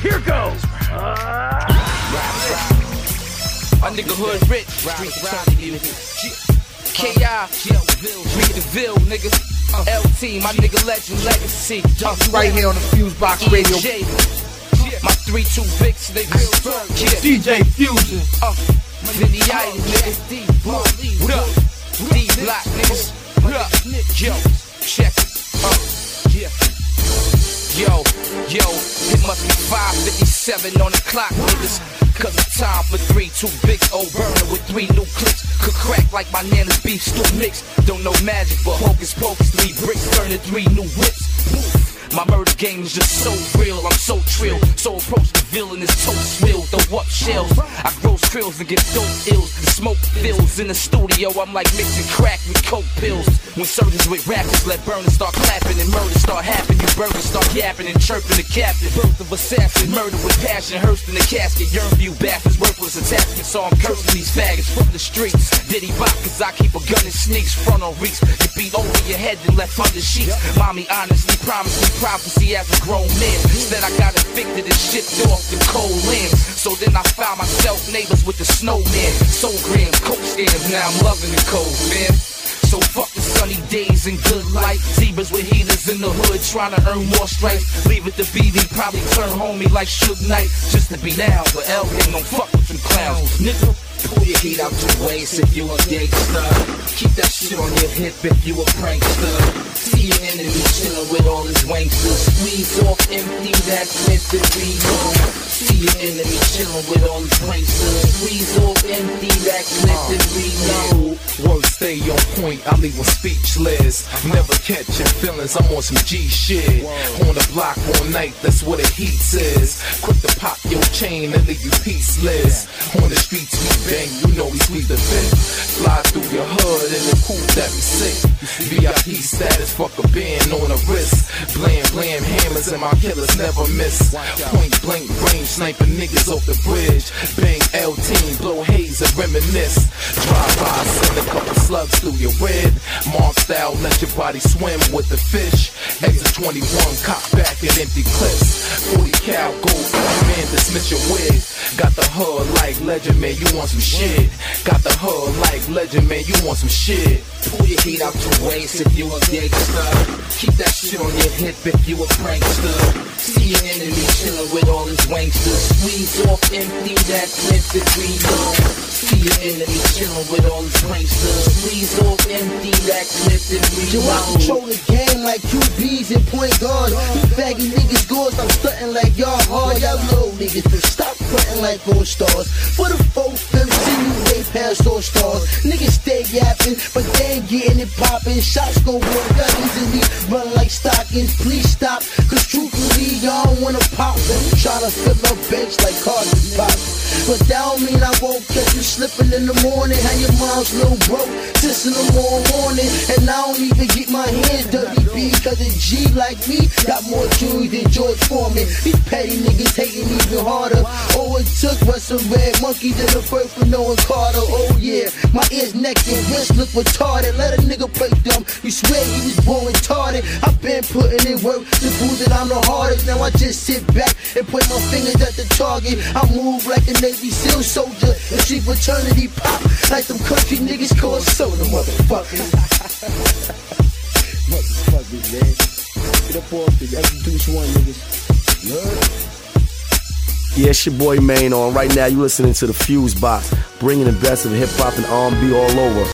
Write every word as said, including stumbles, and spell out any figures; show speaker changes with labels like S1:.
S1: Here goes. Uh,
S2: A nigga hood rich, K I, Read the Ville, nigga. L T, my nigga legend, legacy. Uh,
S3: right here on the Fusebox Radio.
S2: My three two Vicks, nigga.
S3: D J Fusion.
S2: Uh, Vinny-itis, nigga. What up? D-Block, niggas. What up? Yo, check it. Uh, yeah. Yo, yo, it must be five fifty-seven on the clock, niggas. Cause it's time for three, two big old burner with three new clips. Could crack like my nana's beef stew mix. Don't know magic, but hocus pocus, three bricks turning three new whips. My murder game is just so real, I'm so trill. So approach the villain, his toast will throw up shells. I grow krills and get dope ills. The smoke fills in the studio, I'm like mixing crack with coke pills. When surgeons with rappers let burners start clapping and murder start happening, you burgers start yapping and chirping the captain. Birth of assassin, murder with passion, hearsed in the casket. Yearn for you bastards, worthless attachments, so I'm cursing these faggots from the streets. Diddy rock, cause I keep a gun and sneaks, front on reeks. You beat over your head and left under sheets. Mommy honestly promised me prophecy as a grown man. Instead I got evicted and shipped off to cold lands. So then I found myself neighbors with the snowman. Soul grams, coke scams, now I'm loving the cold, man. So fuck the sunny days and good life. Zebras with heaters in the hood trying to earn more stripes. Leave it to B D, probably turn homie like Suge Knight. Just to be down, but L ain't no fuck with them clowns, nigga.
S4: Pull your heat out your waist if you a gangster. Keep that shit on your hip if you a prankster. See your enemy chillin' with all his wanksters. Squeeze off, empty that clip and reload. See your enemy chillin' with all his wanksters. Squeeze off, empty that clip and reload.
S5: Words stay on point, I leave them speechless. Never catching feelings, I'm on some G shit. On the block all night, that's where the heat is. Quick to pop your chain and leave you peaceless. On the streets we bang, you know we sweep the fit. Fly through your hood in the coupe that we sick. V I P status, fuck a band on the wrist. Blam blam hammers and my killers never miss. Point blank range, sniping niggas off the bridge. Bang L team, blow haze and reminisce. Drive by, send a couple slugs through your head. Mark style, let your body swim with the fish. Exit twenty-one, cock back and empty clips. forty cal gold, man, dismiss your wig. Got the hood like legend, man, you want some shit. Got the hood like legend, man, you want some shit.
S4: Pull your heat out your waist if you a gangster. Keep that shit on your hip if you a prankster. See your enemy chillin' with all his wanksters. Squeeze off, empty that clip and reload. See your enemy chillin' with all his wanksters. Squeeze off, empty that clip and reload.
S6: Yo, I control the game like Q Bs and point guards. You faggy niggas go, I'm stuntin' like y'all hard. Y'all little niggas, but stop frontin' like all stars. For the folks, them see you way past all stars. Niggas stay yapping, but they ain't getting it poppin'. Shots go work out easily, run like stockings. Please stop, cause truthfully, y'all don't wanna pop. Try to fill up bench like cars and pop. But that don't mean I won't catch you slipping in the morning. How your mom's little broke, sis in the morning. And I don't even get my hands dirty, B, cause a G like me got more jewelry than George Foreman. These petty niggas hating even harder. All it took was some red monkeys in the birth for knowing Carter. Oh yeah, my ears, neck, and wrist look retarded. Let a nigga play dumb, you swear he was born retarded. I've been putting in work to prove that I'm the hardest. Now I just sit back and point my fingers at the target. I move like a Navy SEAL soldier and see fraternity pop like some country niggas called soda motherfuckers.
S1: motherfuckers, man. Get up off the Exodus one, niggas.
S7: Yeah, it's your boy Main on. Right now, you listening to the Fusebox, bringing the best of hip hop and R and B all over.